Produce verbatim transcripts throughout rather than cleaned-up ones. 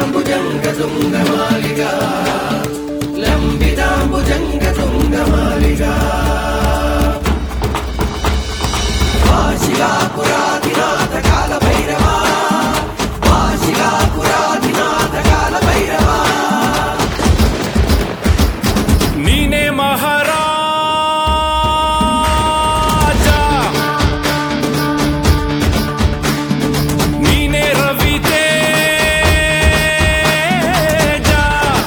लम्बिताम्बुजङ्गतुङ्गमालिका लम्बिताम्बुजङ्गतुङ्गमालिका वाशिलापुराधिनाथ कालभैरवा वाशिलापुराधिनाथ कालभैरवा नीने महाराजा नीने रवितेजा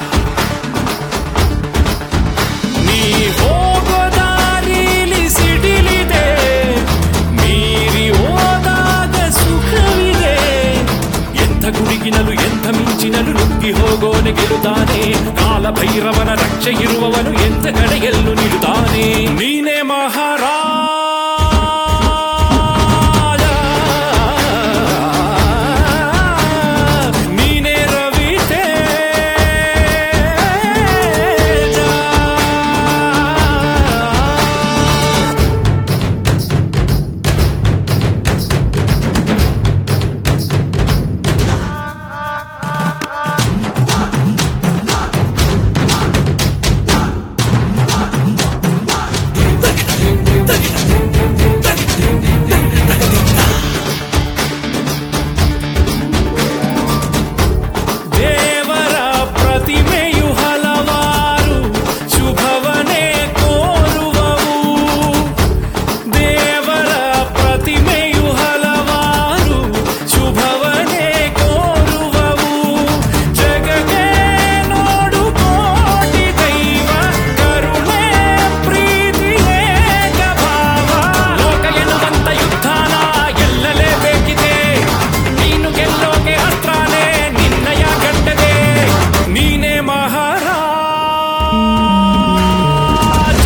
नी ಹೋಗೋ ದಾರಿಲಿ ಸಿಡಿಲಿದೆ ಮೀರಿ ಹೋದಾಗ ಸುಖವಿದೆ ಎಂಥ ಗುಡುಗಿನಲು ಎಂಥ ಮಿಂಚಿನಲು ನುಗ್ಗಿ ಹೋಗೋನೆ ಗೆಲುತ್ತಾನೆ ಕಾಲಭೈರವನ ರಕ್ಷೆ ಇರುವವನು ಎಂಥ ಕಡೆಯಲ್ಲೂ ನಿಲ್ಲುತ್ತಾನೆ ನೀನೇ ಮಹಾರಾಜ ನೀನೇ ರವಿತೇಜ ದೇವರ ಪ್ರತಿಮೆಯು ಹಲವಾರು ಶುಭವನೇ ಕೋರುವವು ದೇವರ ಪ್ರತಿಮೆಯು ಹಲವಾರು ಶುಭವನೇ ಕೋರುವವು ಜಗಕ್ಕೆ ನೋಡು ಕೋಟಿ ದೈವ ಕರುಣೆ ಪ್ರೀತಿ ಏಕ ಭಾವ ಲೋಕ ಎನ್ನುವಂತ ಯುದ್ಧಾನ ಗೆಲ್ಲಲೇಬೇಕಿದೆ ನೀನು ಗೆಲ್ಲೋಕೆ ಅಸ್ತ್ರಾನೇ ನಿನ್ನಯ ಗಂಡದೆ ನೀನೇ ಮಹಾರಾಜ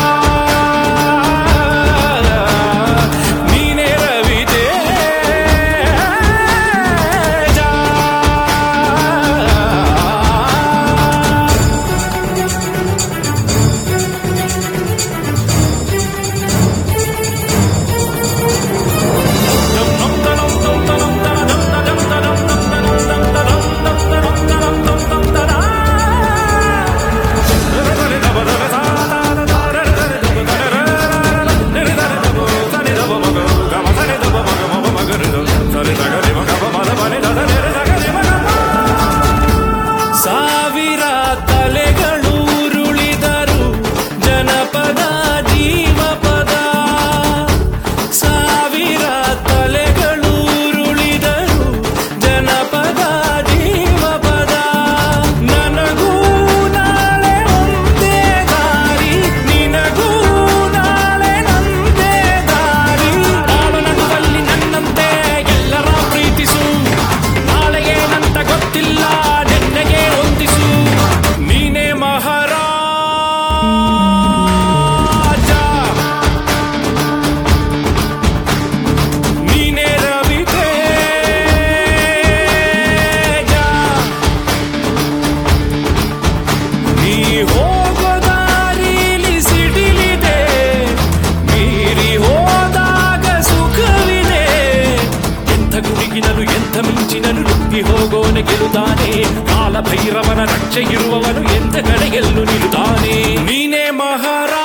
ನೀನೇ ರವಿತೇಜ ಸಾವಿರ ತಲೆಗಳು ಉರುಳಿದರು ಜನಪದ ಜೀವಪದ ಸಾವಿರ ತಲೆಗಳು ಉರುಳಿದರು ಜನಪದ ಜೀವಪದ ನನಗೂ ನಾಳೆ ಒಂದೇ ದಾರಿ ನಿನಗೂ ನಾಳೆ ನಂದೇ ದಾರಿ ನಾಡು ನಗುವಲ್ಲಿ ನನ್ನಂತೆ ಎಲ್ಲರ ಪ್ರೀತಿಸು ನಾಳೆ ಏನಂತ ಗೊತ್ತಿಲ್ಲ ನಿನ್ನೆಗೆ ಹೊಂದಿಸು ನೀನೇ ಮಹಾರಾಜ ನೀನೇ ರವಿತೇಜ ನೀ ಹೋಗೋ ದಾರಿಲಿ ಸಿಡಿಲಿದೆ ಮೀರಿ ಹೋದಾಗ ಸುಖವಿದೆ ಎಂಥ ಗುಡುಗಿನಲು ಎಂಥ ಮಿಂಚಿನಲು ನುಗ್ಗಿ ಹೋಗೋನೆ ಗೆಲುತ್ತಾನೆ ಕಾಲಭೈರವನ ರಕ್ಷೆ ಇರುವವನು ಎಂಥ ಕಡೆಯಲ್ಲೂ ನಿಲ್ಲುತ್ತಾನೆ ನೀನೇ ಮಹಾರಾಜ